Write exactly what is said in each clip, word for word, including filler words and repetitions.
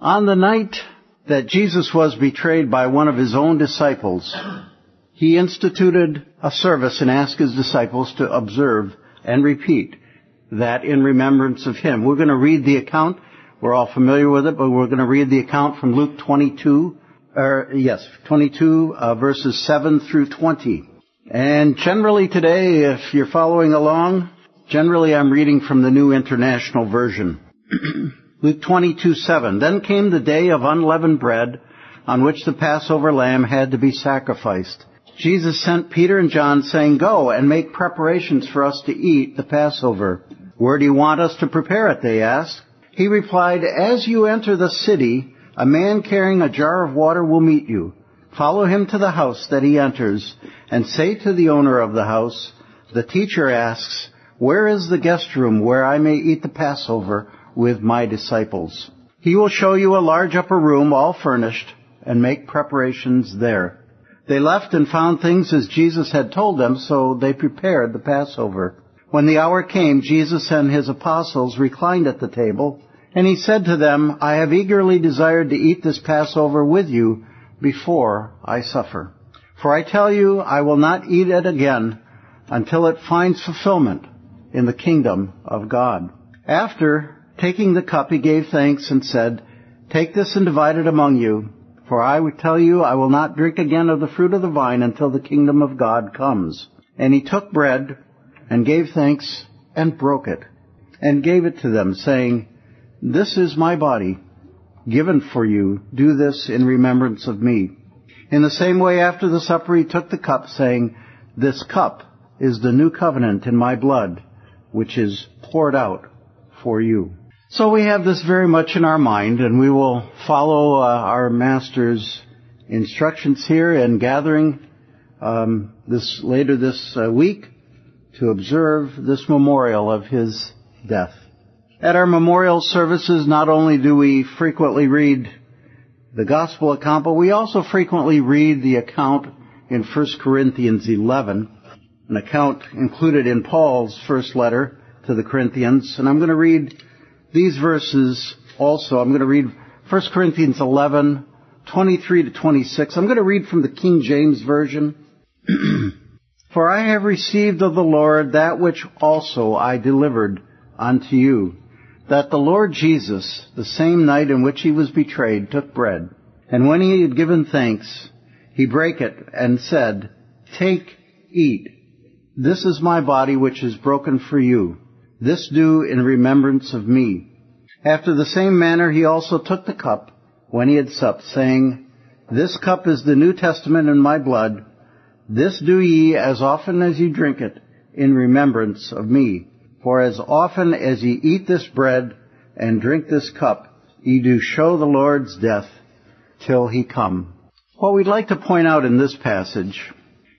On the night that Jesus was betrayed by one of his own disciples, he instituted a service and asked his disciples to observe and repeat that in remembrance of him. We're going to read the account. We're all familiar with it, but we're going to read the account from Luke twenty-two, or yes, twenty-two, uh, verses seven through twenty. And generally today, if you're following along, generally I'm reading from the New International Version. Luke twenty-two seven. Then came the day of unleavened bread, on which the Passover lamb had to be sacrificed. Jesus sent Peter and John, saying, "Go and make preparations for us to eat the Passover." "Where do you want us to prepare it?" they asked. He replied, "As you enter the city, a man carrying a jar of water will meet you. Follow him to the house that he enters, and say to the owner of the house, 'The teacher asks, where is the guest room where I may eat the Passover with my disciples?' He will show you a large upper room, all furnished, and make preparations there." They left and found things as Jesus had told them, so they prepared the Passover. When the hour came, Jesus and his apostles reclined at the table, and he said to them, "I have eagerly desired to eat this Passover with you before I suffer. For I tell you, I will not eat it again until it finds fulfillment in the kingdom of God." After taking the cup, he gave thanks and said, "Take this and divide it among you. For I would tell you, I will not drink again of the fruit of the vine until the kingdom of God comes." And he took bread and gave thanks and broke it and gave it to them, saying, "This is my body, given for you. Do this in remembrance of me." In the same way, after the supper, he took the cup, saying, "This cup is the new covenant in my blood, which is poured out for you." So we have this very much in our mind, and we will follow uh, our Master's instructions here in gathering um, this later this uh, week to observe this memorial of his death. At our memorial services, not only do we frequently read the gospel account, but we also frequently read the account in First Corinthians eleven, an account included in Paul's first letter to the Corinthians. And I'm going to read these verses also. I'm going to read First Corinthians eleven, twenty-three to twenty-six. I'm going to read from the King James Version. "For I have received of the Lord that which also I delivered unto you, that the Lord Jesus, the same night in which he was betrayed, took bread. And when he had given thanks, he brake it and said, 'Take, eat. This is my body which is broken for you. This do in remembrance of me.' After the same manner he also took the cup when he had supped, saying, 'This cup is the New Testament in my blood. This do ye as often as ye drink it in remembrance of me. For as often as ye eat this bread and drink this cup, ye do show the Lord's death till he come.'" What we'd like to point out in this passage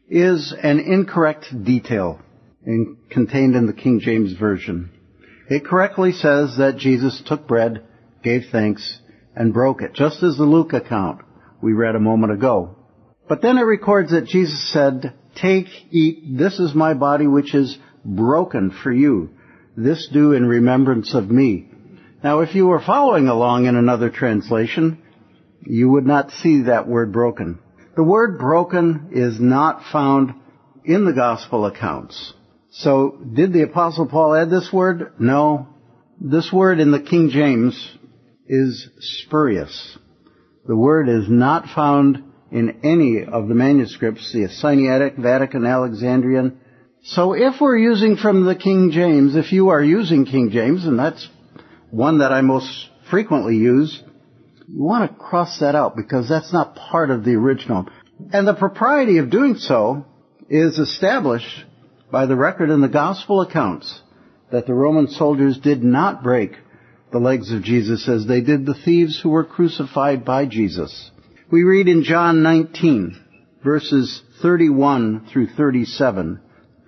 is an incorrect detail in, contained in the King James Version. It correctly says that Jesus took bread, gave thanks, and broke it, just as the Luke account we read a moment ago. But then it records that Jesus said, "Take, eat, this is my body which is broken for you. This do in remembrance of me." Now, if you were following along in another translation, you would not see that word broken. The word broken is not found in the gospel accounts. So, did the Apostle Paul add this word? No. This word in the King James is spurious. The word is not found in any of the manuscripts, the Sinaitic, Vatican, Alexandrian. So if we're using from the King James, if you are using King James, and that's one that I most frequently use, you want to cross that out because that's not part of the original. And the propriety of doing so is established by the record in the gospel accounts that the Roman soldiers did not break the legs of Jesus as they did the thieves who were crucified by Jesus. We read in John nineteen, verses thirty-one through thirty-seven,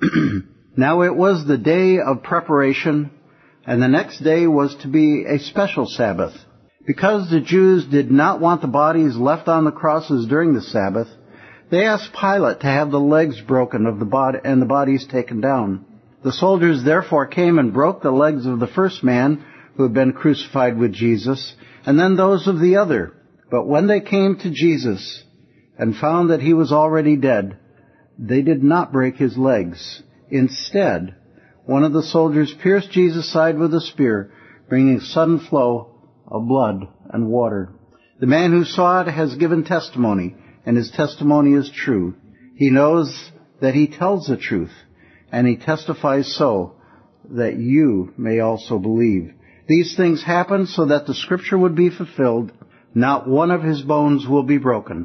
"Now it was the day of preparation, and the next day was to be a special Sabbath. Because the Jews did not want the bodies left on the crosses during the Sabbath, they asked Pilate to have the legs broken of the body and the bodies taken down. The soldiers therefore came and broke the legs of the first man who had been crucified with Jesus, and then those of the other. But when they came to Jesus and found that he was already dead, they did not break his legs. Instead, one of the soldiers pierced Jesus' side with a spear, bringing a sudden flow of blood and water. The man who saw it has given testimony, and his testimony is true. He knows that he tells the truth, and he testifies so that you may also believe. These things happened so that the scripture would be fulfilled. Not one of his bones will be broken.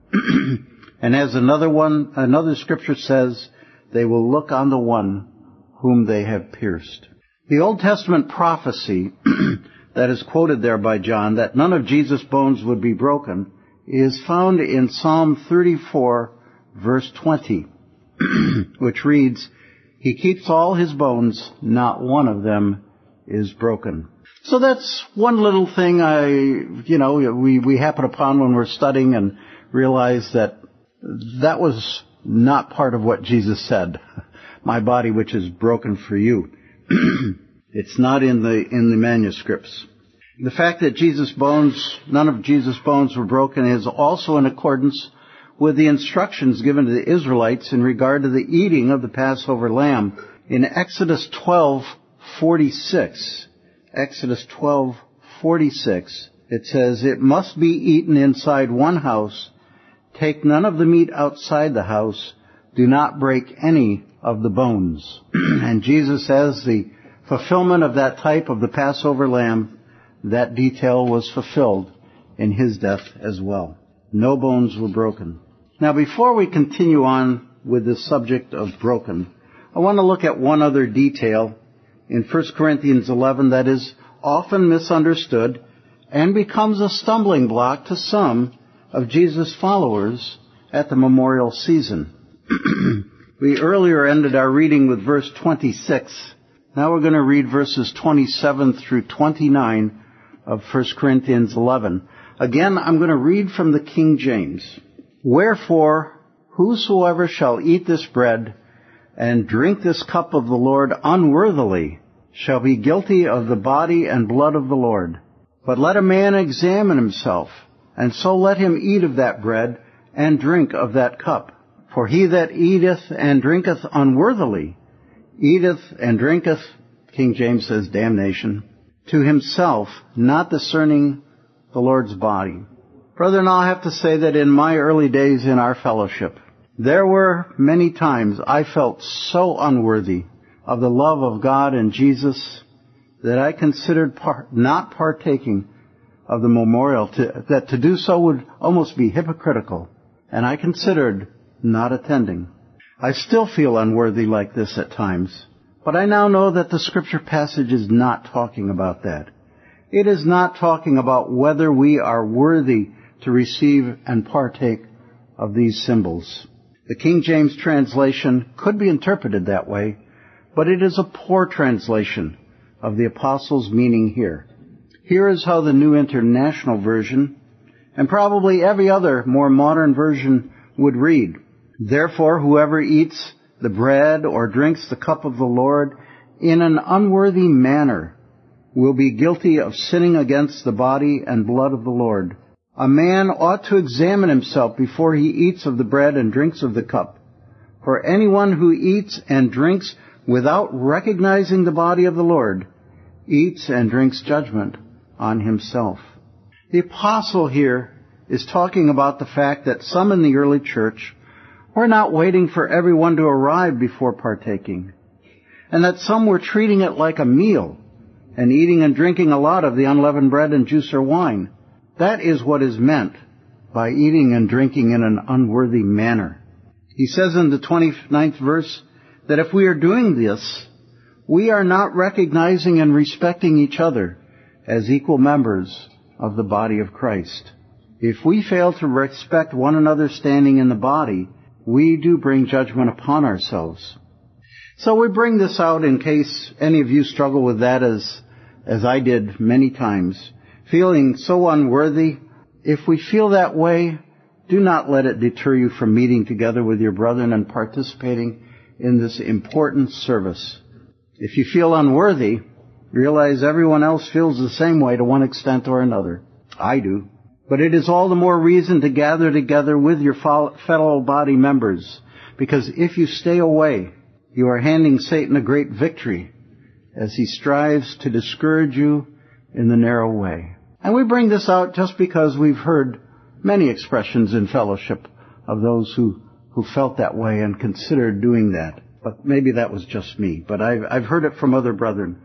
And as another one, another scripture says, they will look on the one whom they have pierced. The Old Testament prophecy that is quoted there by John, that none of Jesus' bones would be broken, is found in Psalm thirty-four, verse twenty, which reads, he keeps all his bones, not one of them is broken. So that's one little thing I, you know, we, we happen upon when we're studying and realize that that was not part of what Jesus said. My body which is broken for you. It's not in the, in the manuscripts. The fact that Jesus' bones, none of Jesus' bones were broken is also in accordance with the instructions given to the Israelites in regard to the eating of the Passover lamb. In Exodus twelve forty-six, Exodus twelve forty-six, it says, it must be eaten inside one house. Take none of the meat outside the house. Do not break any of the bones. And Jesus says the fulfillment of that type of the Passover lamb, that detail was fulfilled in his death as well. No bones were broken. Now, before we continue on with the subject of broken, I want to look at one other detail in First Corinthians eleven that is often misunderstood and becomes a stumbling block to some of Jesus' followers at the memorial season. We earlier ended our reading with verse twenty-six. Now we're going to read verses twenty-seven through twenty-nine of First Corinthians eleven. Again, I'm going to read from the King James. Wherefore, whosoever shall eat this bread and drink this cup of the Lord unworthily shall be guilty of the body and blood of the Lord. But let a man examine himself, and so let him eat of that bread and drink of that cup. For he that eateth and drinketh unworthily eateth and drinketh, King James says, damnation, to himself, not discerning the Lord's body. Brethren, I'll have to say that in my early days in our fellowship, there were many times I felt so unworthy of the love of God and Jesus that I considered part, not partaking of the memorial, to, that to do so would almost be hypocritical, and I considered not attending. I still feel unworthy like this at times, but I now know that the scripture passage is not talking about that. It is not talking about whether we are worthy to receive and partake of these symbols. The King James translation could be interpreted that way, but it is a poor translation of the apostles' meaning here. Here is how the New International Version, and probably every other more modern version, would read. Therefore, whoever eats the bread or drinks the cup of the Lord in an unworthy manner will be guilty of sinning against the body and blood of the Lord. A man ought to examine himself before he eats of the bread and drinks of the cup. For anyone who eats and drinks without recognizing the body of the Lord eats and drinks judgment on himself. The apostle here is talking about the fact that some in the early church were not waiting for everyone to arrive before partaking, and that some were treating it like a meal and eating and drinking a lot of the unleavened bread and juice or wine. That is what is meant by eating and drinking in an unworthy manner. He says in the twenty-ninth verse that if we are doing this, we are not recognizing and respecting each other as equal members of the body of Christ. If we fail to respect one another standing in the body, we do bring judgment upon ourselves. So we bring this out in case any of you struggle with that as, as I did many times, feeling so unworthy. If we feel that way, do not let it deter you from meeting together with your brethren and participating in this important service. If you feel unworthy, Realize everyone else feels the same way to one extent or another. I do. But it is all the more reason to gather together with your fellow body members, because if you stay away, you are handing Satan a great victory as he strives to discourage you in the narrow way. And we bring this out just because we've heard many expressions in fellowship of those who, who felt that way and considered doing that. But maybe that was just me. But I've, I've heard it from other brethren.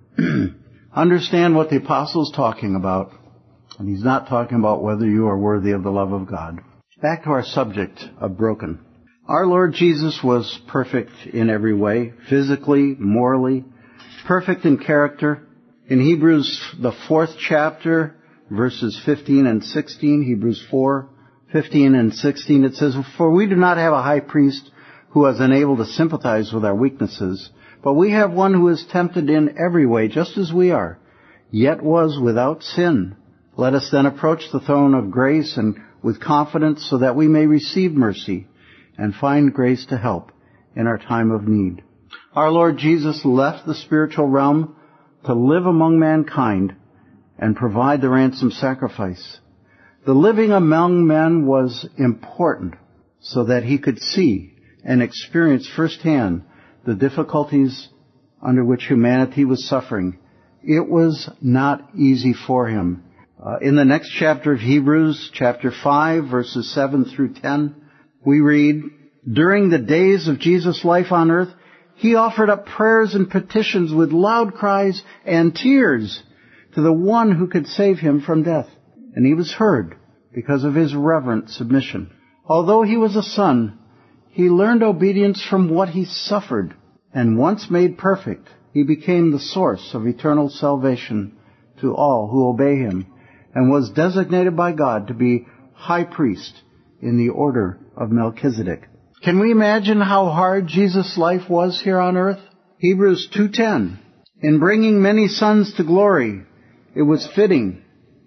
Understand what the apostle's talking about. And he's not talking about whether you are worthy of the love of God. Back to our subject of broken. Our Lord Jesus was perfect in every way, physically, morally, perfect in character. In Hebrews, the fourth chapter, verses fifteen and sixteen, Hebrews four, fifteen and sixteen, it says, "For we do not have a high priest who is unable to sympathize with our weaknesses, but we have one who is tempted in every way, just as we are, yet was without sin. Let us then approach the throne of grace and with confidence so that we may receive mercy and find grace to help in our time of need." Our Lord Jesus left the spiritual realm to live among mankind and provide the ransom sacrifice. The living among men was important so that he could see and experience firsthand the difficulties under which humanity was suffering. It was not easy for him. Uh, in the next chapter of Hebrews, chapter five, verses seven through ten, we read, "During the days of Jesus' life on earth, he offered up prayers and petitions with loud cries and tears to the one who could save him from death. And he was heard because of his reverent submission. Although he was a son, he learned obedience from what he suffered. And once made perfect, he became the source of eternal salvation to all who obey him, and was designated by God to be high priest in the order of Melchizedek." Can we imagine how hard Jesus' life was here on earth? Hebrews two ten, "In bringing many sons to glory, it was fitting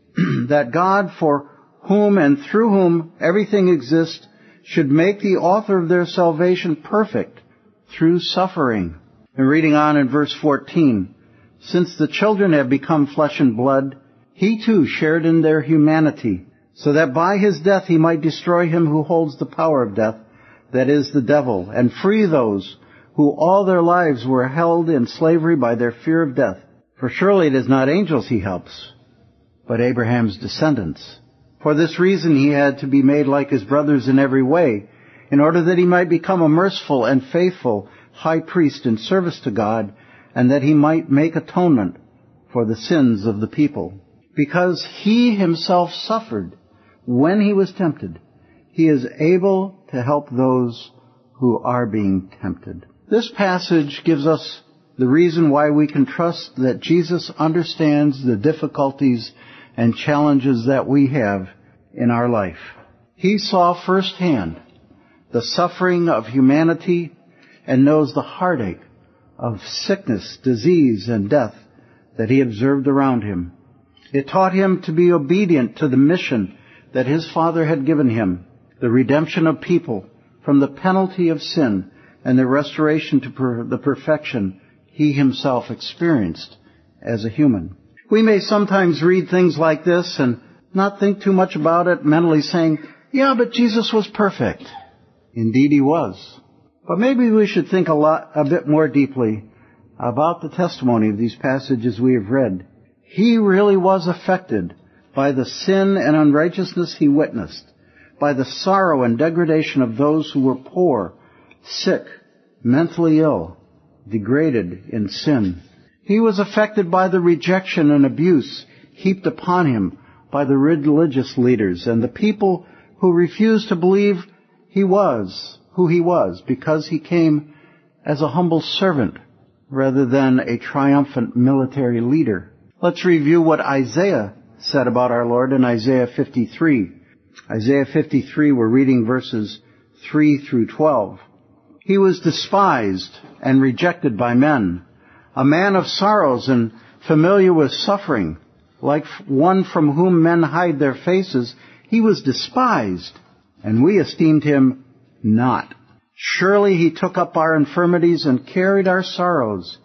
that God, for whom and through whom everything exists, should make the author of their salvation perfect through suffering." And reading on in verse fourteen, "Since the children have become flesh and blood, he too shared in their humanity, so that by his death he might destroy him who holds the power of death, that is, the devil, and free those who all their lives were held in slavery by their fear of death. For surely it is not angels he helps, but Abraham's descendants. For this reason he had to be made like his brothers in every way, in order that he might become a merciful and faithful high priest in service to God, and that he might make atonement for the sins of the people. Because he himself suffered when he was tempted, he is able to help those who are being tempted." This passage gives us the reason why we can trust that Jesus understands the difficulties and challenges that we have in our life. He saw firsthand the suffering of humanity and knows the heartache of sickness, disease, and death that he observed around him. It taught him to be obedient to the mission that his Father had given him, the redemption of people from the penalty of sin and the restoration to per- the perfection he himself experienced as a human. We may sometimes read things like this and not think too much about it, mentally saying, "Yeah, but Jesus was perfect." Indeed he was. But maybe we should think a lot, a bit more deeply about the testimony of these passages we have read. He really was affected by the sin and unrighteousness he witnessed, by the sorrow and degradation of those who were poor, sick, mentally ill, degraded in sin. He was affected by the rejection and abuse heaped upon him by the religious leaders and the people who refused to believe he was who he was, because he came as a humble servant rather than a triumphant military leader. Let's review what Isaiah said about our Lord in Isaiah fifty-three. Isaiah fifty-three, we're reading verses three through twelve. "He was despised and rejected by men, a man of sorrows and familiar with suffering, like one from whom men hide their faces. He was despised, and we esteemed him not. Surely he took up our infirmities and carried our sorrows.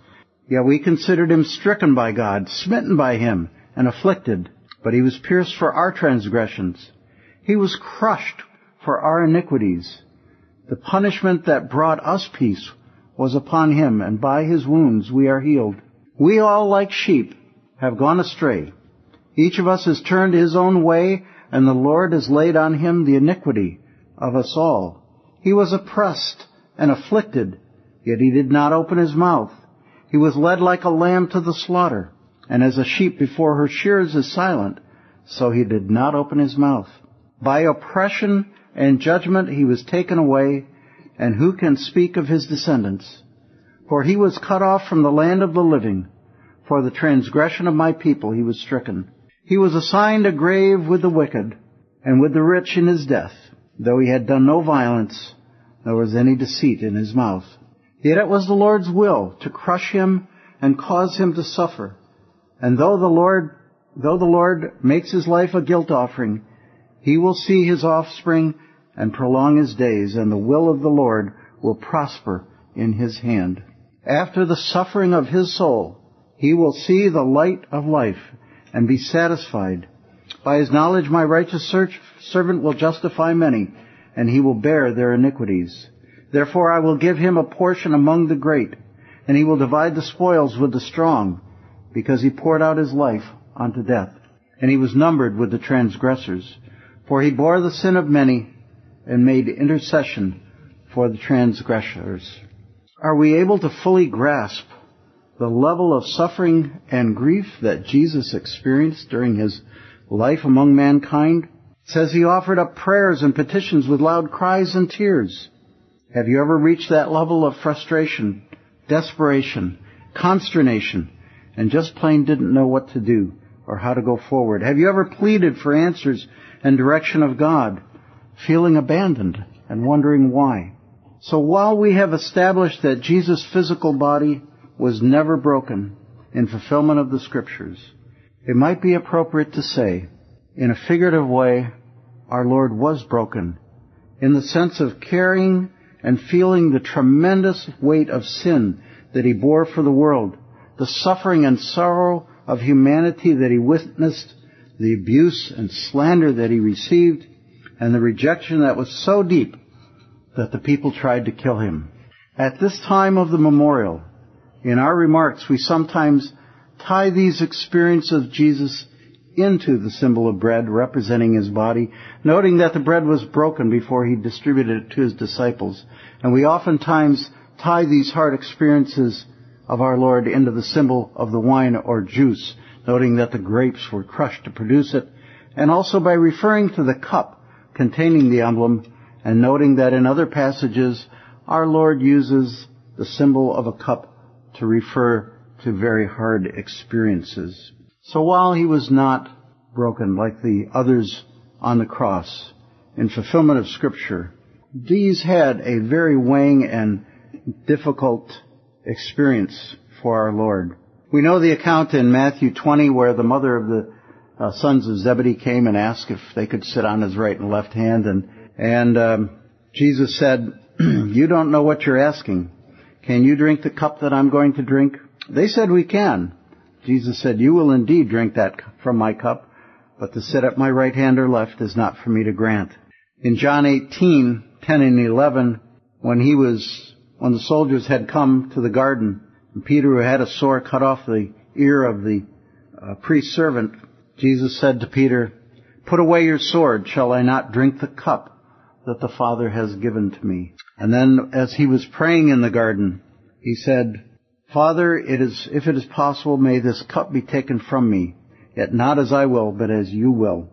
Yet we considered him stricken by God, smitten by him, and afflicted. But he was pierced for our transgressions. He was crushed for our iniquities. The punishment that brought us peace was upon him, and by his wounds we are healed. We all, like sheep, have gone astray. Each of us has turned his own way, and the Lord has laid on him the iniquity of us all. He was oppressed and afflicted, yet he did not open his mouth. He was led like a lamb to the slaughter, and as a sheep before her shearers is silent, so he did not open his mouth. By oppression and judgment he was taken away, and who can speak of his descendants? For he was cut off from the land of the living. For the transgression of my people he was stricken. He was assigned a grave with the wicked, and with the rich in his death, though he had done no violence, nor was any deceit in his mouth. Yet it was the Lord's will to crush him and cause him to suffer. And though the Lord, though the Lord makes his life a guilt offering, he will see his offspring and prolong his days, and the will of the Lord will prosper in his hand. After the suffering of his soul, he will see the light of life and be satisfied. By his knowledge my righteous servant will justify many, and he will bear their iniquities. Therefore I will give him a portion among the great, and he will divide the spoils with the strong, because he poured out his life unto death. And he was numbered with the transgressors, for he bore the sin of many and made intercession for the transgressors. Are we able to fully grasp the level of suffering and grief that Jesus experienced during his life among mankind? It says he offered up prayers and petitions with loud cries and tears. Have you ever reached that level of frustration, desperation, consternation, and just plain didn't know what to do or how to go forward? Have you ever pleaded for answers and direction of God, feeling abandoned and wondering why? So while we have established that Jesus' physical body was never broken in fulfillment of the Scriptures, it might be appropriate to say, in a figurative way, our Lord was broken in the sense of carrying and feeling the tremendous weight of sin that he bore for the world, the suffering and sorrow of humanity that he witnessed, the abuse and slander that he received, and the rejection that was so deep that the people tried to kill him. At this time of the memorial, in our remarks, we sometimes tie these experiences of Jesus into the symbol of bread representing his body, noting that the bread was broken before he distributed it to his disciples. And we oftentimes tie these hard experiences of our Lord into the symbol of the wine or juice, noting that the grapes were crushed to produce it, and also by referring to the cup containing the emblem, and noting that in other passages our Lord uses the symbol of a cup to refer to very hard experiences. So while he was not broken like the others on the cross, in fulfillment of Scripture, these had a very weighing and difficult experience for our Lord. We know the account in Matthew twenty where the mother of the uh, sons of Zebedee came and asked if they could sit on his right and left hand, and and um, Jesus said, "You don't know what you're asking. Can you drink the cup that I'm going to drink?" They said, "We can." Jesus said, "You will indeed drink that from my cup, but to sit at my right hand or left is not for me to grant." In John eighteen, ten and eleven, when he was, when the soldiers had come to the garden, and Peter, who had a sword, cut off the ear of the uh, priest's servant, Jesus said to Peter, "Put away your sword. Shall I not drink the cup that the Father has given to me?" And then as he was praying in the garden, he said, "Father, it is, if it is possible, may this cup be taken from me, yet not as I will, but as you will."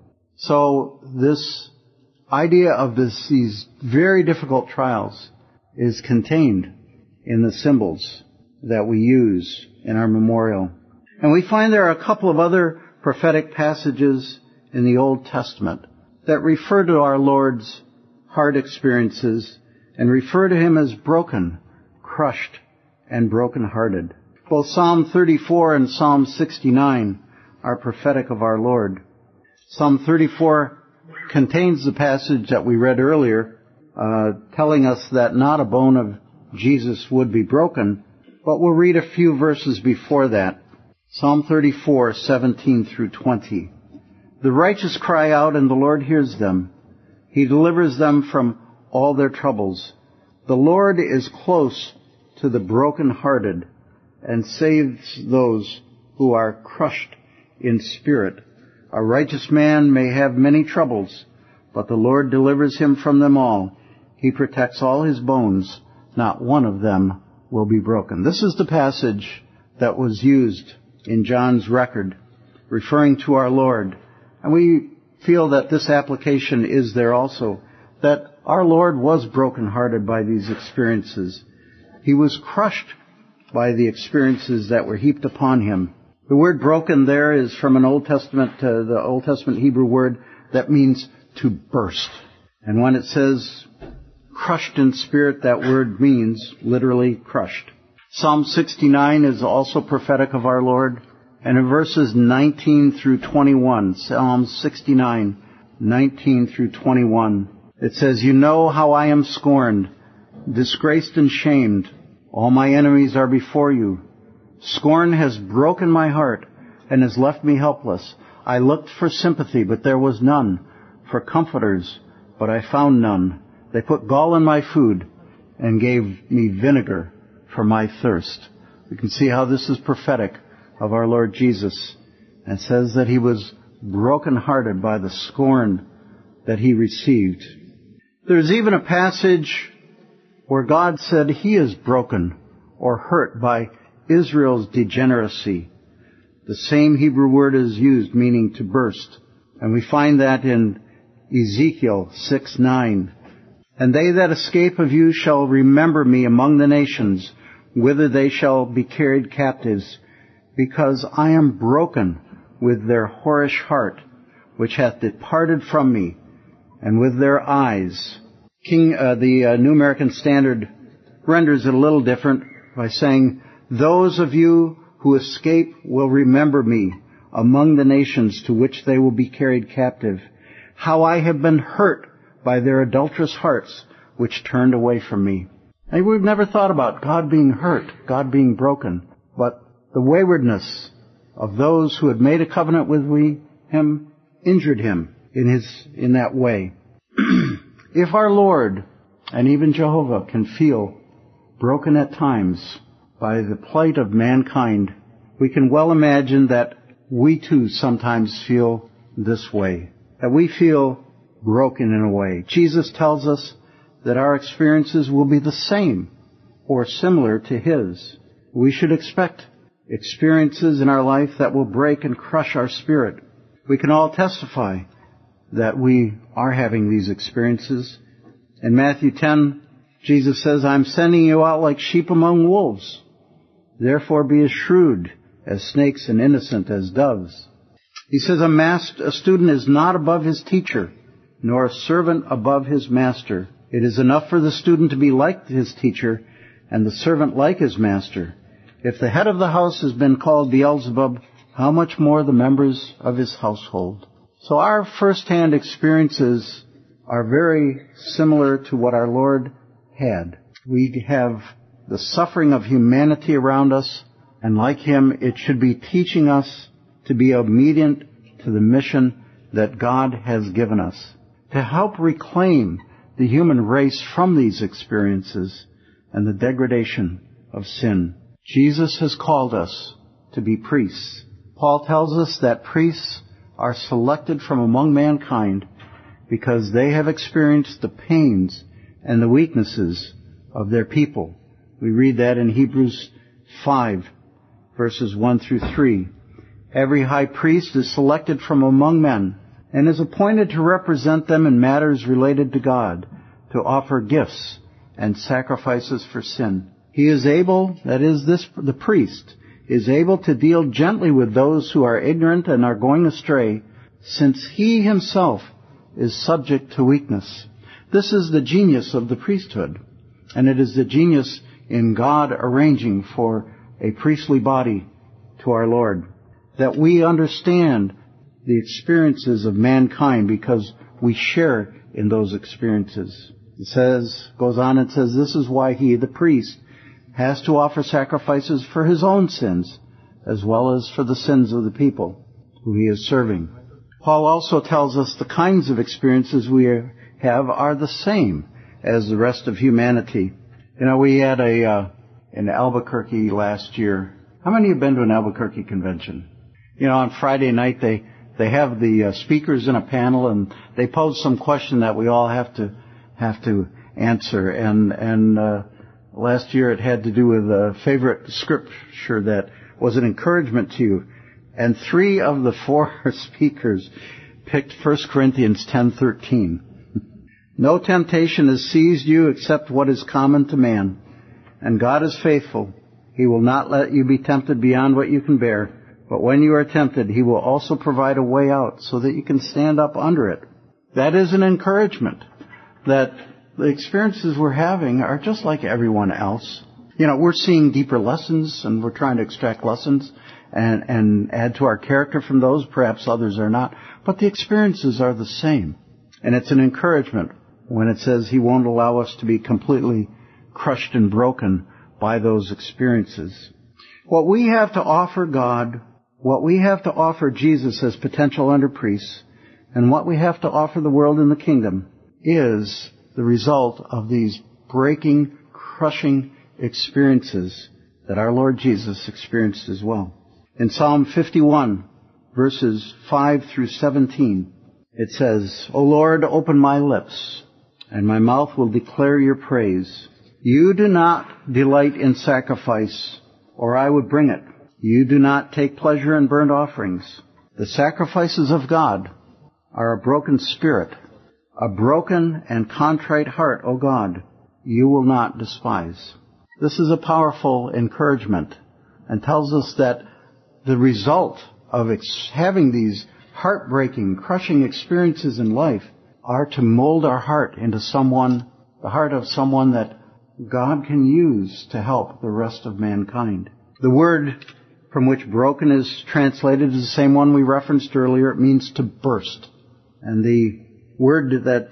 So this idea of this, these very difficult trials is contained in the symbols that we use in our memorial. And we find there are a couple of other prophetic passages in the Old Testament that refer to our Lord's hard experiences and refer to him as broken, crushed, and broken-hearted. Both Psalm thirty-four and Psalm sixty-nine are prophetic of our Lord. Psalm thirty-four contains the passage that we read earlier, uh, telling us that not a bone of Jesus would be broken, But we'll read a few verses before that. Psalm thirty-four, seventeen through twenty. The righteous cry out, and the Lord hears them. He delivers them from all their troubles. The Lord is close to the brokenhearted and saves those who are crushed in spirit. A righteous man may have many troubles, but the Lord delivers him from them all. He protects all his bones. Not one of them will be broken. This is the passage that was used in John's record, referring to our Lord. And we feel that this application is there also, that our Lord was brokenhearted by these experiences. He was crushed by the experiences that were heaped upon him. The word broken there is from an Old Testament, uh, the Old Testament Hebrew word that means to burst. And when it says crushed in spirit, that word means literally crushed. Psalm sixty-nine is also prophetic of our Lord. And in verses nineteen through twenty-one, Psalm sixty-nine, nineteen through twenty-one, it says, You know how I am scorned, disgraced and shamed. All my enemies are before you. Scorn has broken my heart and has left me helpless. I looked for sympathy, but there was none, for comforters, but I found none. They put gall in my food and gave me vinegar for my thirst. We can see how this is prophetic of our Lord Jesus, and says that he was brokenhearted by the scorn that he received. There's even a passage where God said he is broken or hurt by Israel's degeneracy. The same Hebrew word is used, meaning to burst. And we find that in Ezekiel six nine. And they that escape of you shall remember me among the nations, whither they shall be carried captives, because I am broken with their whorish heart, which hath departed from me, and with their eyes. King, uh, the uh, New American Standard renders it a little different by saying, Those of you who escape will remember me among the nations to which they will be carried captive, how I have been hurt by their adulterous hearts, which turned away from me. And we've never thought about God being hurt, God being broken, but the waywardness of those who had made a covenant with we, him injured him in his in that way. If our Lord and even Jehovah can feel broken at times by the plight of mankind, we can well imagine that we too sometimes feel this way, that we feel broken in a way. Jesus tells us that our experiences will be the same or similar to his. We should expect experiences in our life that will break and crush our spirit. We can all testify that we are having these experiences. In Matthew ten, Jesus says, I'm sending you out like sheep among wolves. Therefore be as shrewd as snakes and innocent as doves. He says, a, master, a student is not above his teacher, nor a servant above his master. It is enough for the student to be like his teacher, and the servant like his master. If the head of the house has been called Beelzebub, how much more the members of his household? So our first-hand experiences are very similar to what our Lord had. We have the suffering of humanity around us, and like him, it should be teaching us to be obedient to the mission that God has given us, to help reclaim the human race from these experiences and the degradation of sin. Jesus has called us to be priests. Paul tells us that priests are selected from among mankind because they have experienced the pains and the weaknesses of their people. We read that in Hebrews five, verses one through three. Every high priest is selected from among men and is appointed to represent them in matters related to God, to offer gifts and sacrifices for sin. He is able, that is, this the priest, is able to deal gently with those who are ignorant and are going astray, since he himself is subject to weakness. This is the genius of the priesthood, and it is the genius in God arranging for a priestly body to our Lord, that we understand the experiences of mankind because we share in those experiences. It says, goes on and says, this is why he, the priest, has to offer sacrifices for his own sins, as well as for the sins of the people who he is serving. Paul also tells us the kinds of experiences we have are the same as the rest of humanity. You know, we had a uh, in Albuquerque last year. How many have been to an Albuquerque convention? You know, on Friday night they they have the uh, speakers in a panel, and they pose some question that we all have to have to answer. And and uh, last year it had to do with a favorite scripture that was an encouragement to you. And three of the four speakers picked First Corinthians ten thirteen. No temptation has seized you except what is common to man. And God is faithful. He will not let you be tempted beyond what you can bear. But when you are tempted, He will also provide a way out so that you can stand up under it. That is an encouragement that the experiences we're having are just like everyone else. You know, we're seeing deeper lessons, and we're trying to extract lessons and, and add to our character from those. Perhaps others are not. But the experiences are the same. And it's an encouragement when it says He won't allow us to be completely crushed and broken by those experiences. What we have to offer God, what we have to offer Jesus as potential under-priests, and what we have to offer the world in the kingdom is the result of these breaking, crushing experiences that our Lord Jesus experienced as well. In Psalm fifty-one, verses five through seventeen, it says, O Lord, open my lips, and my mouth will declare your praise. You do not delight in sacrifice, or I would bring it. You do not take pleasure in burnt offerings. The sacrifices of God are a broken spirit, a broken and contrite heart, O God, you will not despise. This is a powerful encouragement and tells us that the result of ex- having these heartbreaking, crushing experiences in life are to mold our heart into someone, the heart of someone that God can use to help the rest of mankind. The word from which broken is translated is the same one we referenced earlier. It means to burst. And the word that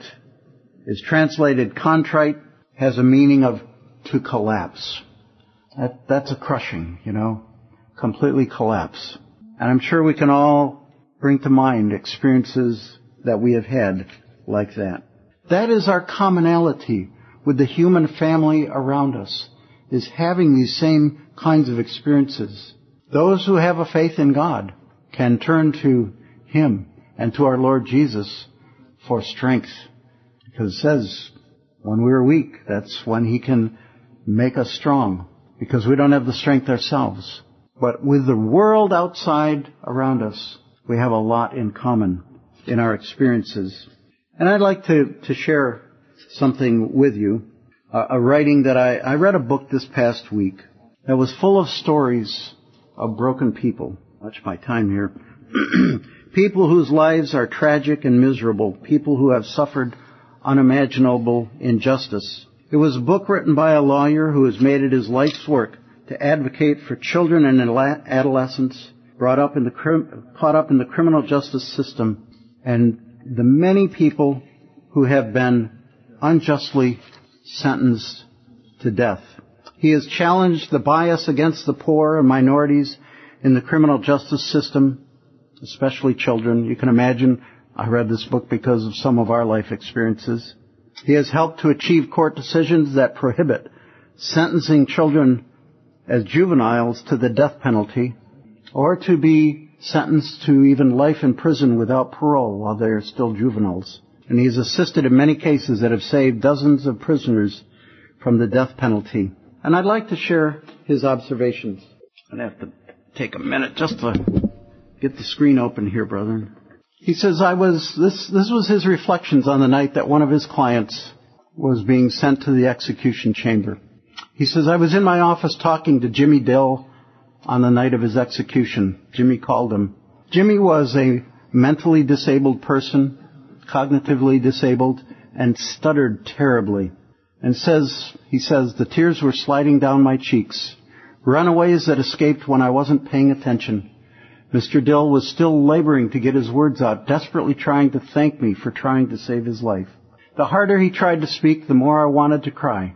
is translated contrite has a meaning of to collapse. That, that's a crushing, you know, completely collapse. And I'm sure we can all bring to mind experiences that we have had like that. That is our commonality with the human family around us, is having these same kinds of experiences. Those who have a faith in God can turn to Him and to our Lord Jesus for strength. Because it says, when we are weak, that's when He can make us strong, because we don't have the strength ourselves. But with the world outside around us, we have a lot in common in our experiences. And I'd like to, to share something with you, uh, a writing that I, I read a book this past week that was full of stories of broken people. Watch my time here. People whose lives are tragic and miserable. People who have suffered unimaginable injustice. It was a book written by a lawyer who has made it his life's work to advocate for children and adolescents brought up in the crim- caught up in the criminal justice system, and the many people who have been unjustly sentenced to death. He has challenged the bias against the poor and minorities in the criminal justice system, especially children. You can imagine, I read this book because of some of our life experiences. He has helped to achieve court decisions that prohibit sentencing children as juveniles to the death penalty, or to be sentenced to even life in prison without parole while they are still juveniles. And he has assisted in many cases that have saved dozens of prisoners from the death penalty. And I'd like to share his observations. I'd have to take a minute just to get the screen open here, brethren. He says, I was, this, this was his reflections on the night that one of his clients was being sent to the execution chamber. He says, I was in my office talking to Jimmy Dill on the night of his execution. Jimmy called him. Jimmy was a mentally disabled person, cognitively disabled, and stuttered terribly. And says, he says, the tears were sliding down my cheeks, runaways that escaped when I wasn't paying attention. Mister Dill was still laboring to get his words out, desperately trying to thank me for trying to save his life. The harder he tried to speak, the more I wanted to cry.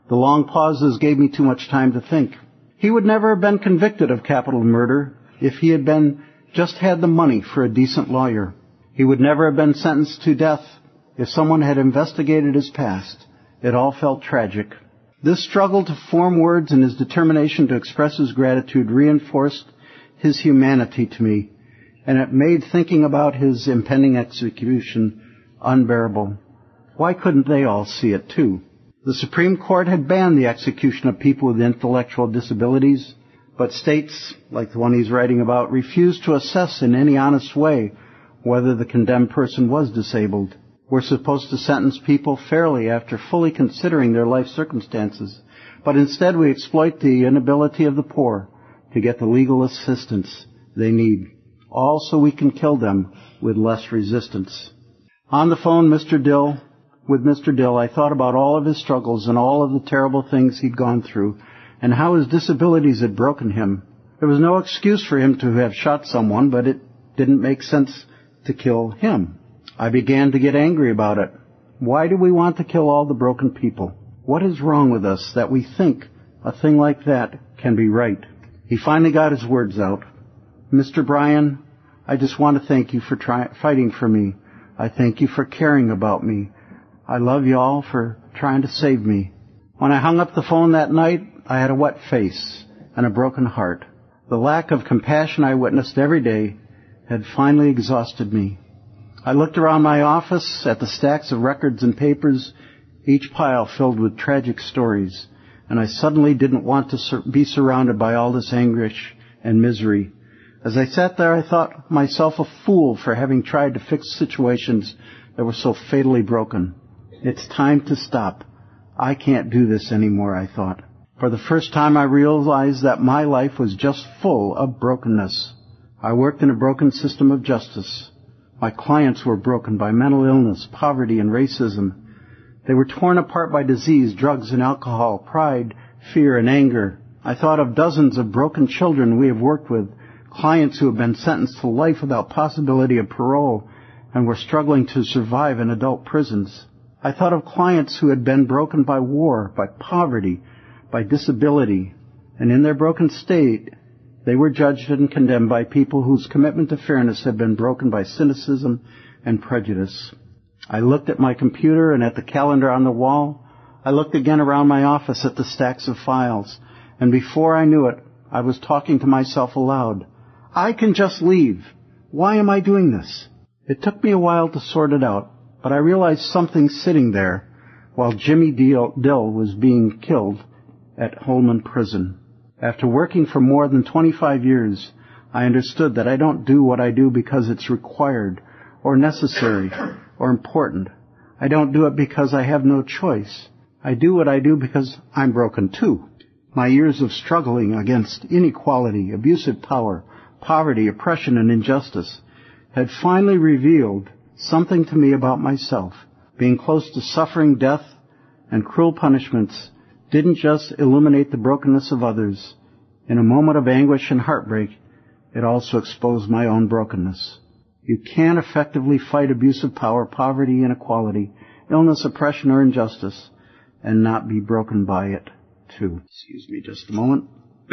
The long pauses gave me too much time to think. He would never have been convicted of capital murder if he had been just had the money for a decent lawyer. He would never have been sentenced to death if someone had investigated his past. It all felt tragic. This struggle to form words and his determination to express his gratitude reinforced his humanity to me, and it made thinking about his impending execution unbearable. Why couldn't they all see it too? The Supreme Court had banned the execution of people with intellectual disabilities, but states, like the one he's writing about, refused to assess in any honest way whether the condemned person was disabled. We're supposed to sentence people fairly after fully considering their life circumstances, but instead we exploit the inability of the poor to get the legal assistance they need, all so we can kill them with less resistance. On the phone, Mister Dill, with Mister Dill, I thought about all of his struggles and all of the terrible things he'd gone through and how his disabilities had broken him. There was no excuse for him to have shot someone, but it didn't make sense to kill him. I began to get angry about it. Why do we want to kill all the broken people? What is wrong with us that we think a thing like that can be right? He finally got his words out. Mister Bryan, I just want to thank you for try- fighting for me. I thank you for caring about me. I love you all for trying to save me. When I hung up the phone that night, I had a wet face and a broken heart. The lack of compassion I witnessed every day had finally exhausted me. I looked around my office at the stacks of records and papers, each pile filled with tragic stories, and I suddenly didn't want to sur- be surrounded by all this anguish and misery. As I sat there, I thought myself a fool for having tried to fix situations that were so fatally broken. It's time to stop. I can't do this anymore, I thought. For the first time, I realized that my life was just full of brokenness. I worked in a broken system of justice. My clients were broken by mental illness, poverty, and racism. They were torn apart by disease, drugs, and alcohol, pride, fear, and anger. I thought of dozens of broken children we have worked with, clients who have been sentenced to life without possibility of parole and were struggling to survive in adult prisons. I thought of clients who had been broken by war, by poverty, by disability, and in their broken state, they were judged and condemned by people whose commitment to fairness had been broken by cynicism and prejudice. I looked at my computer and at the calendar on the wall. I looked again around my office at the stacks of files, and before I knew it, I was talking to myself aloud. I can just leave. Why am I doing this? It took me a while to sort it out, but I realized something sitting there while Jimmy Dill was being killed at Holman Prison. After working for more than twenty-five years, I understood that I don't do what I do because it's required or necessary or important. I don't do it because I have no choice. I do what I do because I'm broken too. My years of struggling against inequality, abusive power, poverty, oppression, and injustice had finally revealed something to me about myself. Being close to suffering, death, and cruel punishments didn't just illuminate the brokenness of others. In a moment of anguish and heartbreak, it also exposed my own brokenness. You can't effectively fight abusive power, poverty, inequality, illness, oppression, or injustice and not be broken by it, too. Excuse me just a moment.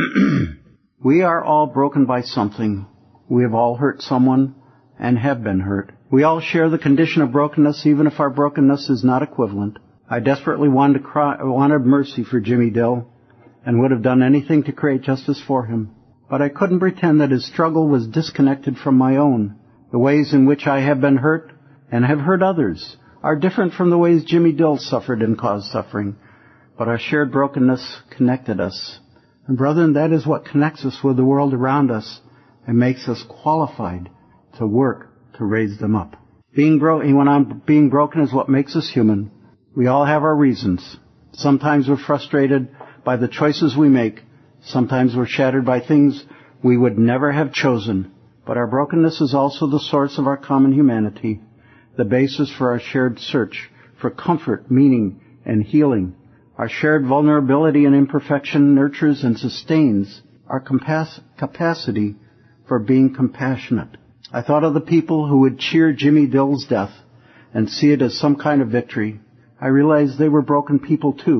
We are all broken by something. We have all hurt someone and have been hurt. We all share the condition of brokenness, even if our brokenness is not equivalent. I desperately wanted, to cry, wanted mercy for Jimmy Dill and would have done anything to create justice for him. But I couldn't pretend that his struggle was disconnected from my own. The ways in which I have been hurt and have hurt others are different from the ways Jimmy Dill suffered and caused suffering. But our shared brokenness connected us. And brethren, that is what connects us with the world around us and makes us qualified to work to raise them up. Being broken, when I'm being broken is what makes us human. We all have our reasons. Sometimes we're frustrated by the choices we make. Sometimes we're shattered by things we would never have chosen. But our brokenness is also the source of our common humanity, the basis for our shared search for comfort, meaning, and healing. Our shared vulnerability and imperfection nurtures and sustains our compas- capacity for being compassionate. I thought of the people who would cheer Jimmy Dill's death and see it as some kind of victory. I realized they were broken people too,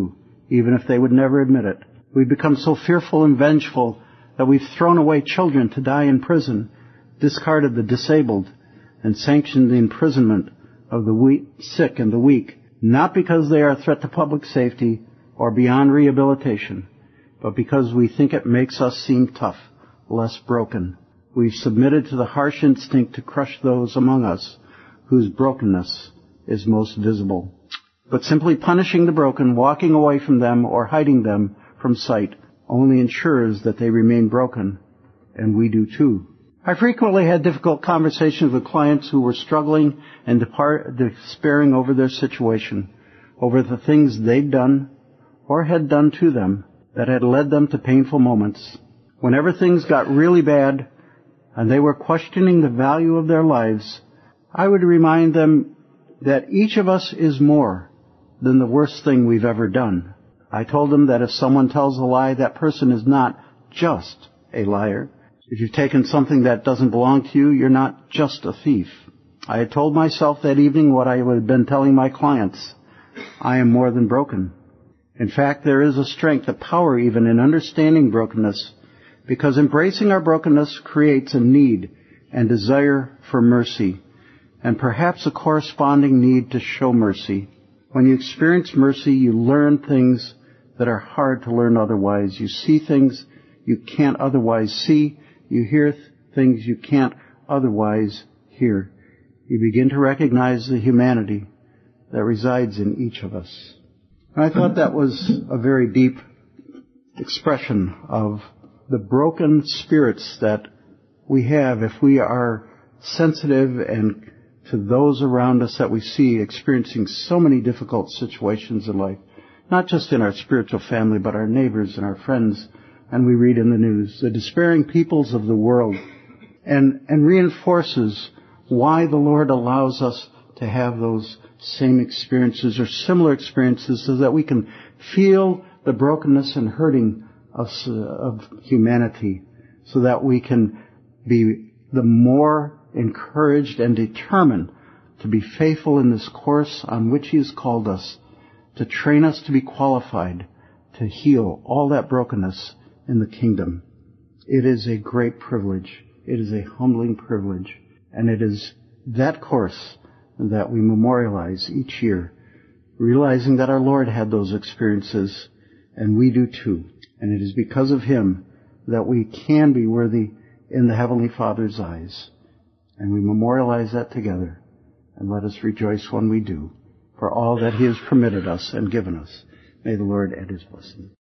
even if they would never admit it. We've become so fearful and vengeful that we've thrown away children to die in prison, discarded the disabled, and sanctioned the imprisonment of the weak, sick and the weak, not because they are a threat to public safety or beyond rehabilitation, but because we think it makes us seem tough, less broken. We've submitted to the harsh instinct to crush those among us whose brokenness is most visible. But simply punishing the broken, walking away from them, or hiding them from sight only ensures that they remain broken, and we do too. I frequently had difficult conversations with clients who were struggling and depart, despairing over their situation, over the things they'd done or had done to them that had led them to painful moments. Whenever things got really bad and they were questioning the value of their lives, I would remind them that each of us is more than the worst thing we've ever done. I told them that if someone tells a lie, that person is not just a liar. If you've taken something that doesn't belong to you, you're not just a thief. I had told myself that evening what I had been telling my clients. I am more than broken. In fact, there is a strength, a power even in understanding brokenness, because embracing our brokenness creates a need and desire for mercy, and perhaps a corresponding need to show mercy. When you experience mercy, you learn things that are hard to learn otherwise. You see things you can't otherwise see. You hear th- things you can't otherwise hear. You begin to recognize the humanity that resides in each of us. And I thought that was a very deep expression of the broken spirits that we have if we are sensitive and to those around us that we see experiencing so many difficult situations in life, not just in our spiritual family, but our neighbors and our friends. And we read in the news, the despairing peoples of the world, and, and reinforces why the Lord allows us to have those same experiences or similar experiences so that we can feel the brokenness and hurting of, of humanity, so that we can be the more encouraged and determined to be faithful in this course on which He has called us, to train us to be qualified to heal all that brokenness in the kingdom. It is a great privilege. It is a humbling privilege. And it is that course that we memorialize each year, realizing that our Lord had those experiences, and we do too. And it is because of Him that we can be worthy in the Heavenly Father's eyes. And we memorialize that together. And let us rejoice when we do, for all that He has permitted us and given us. May the Lord add His blessing.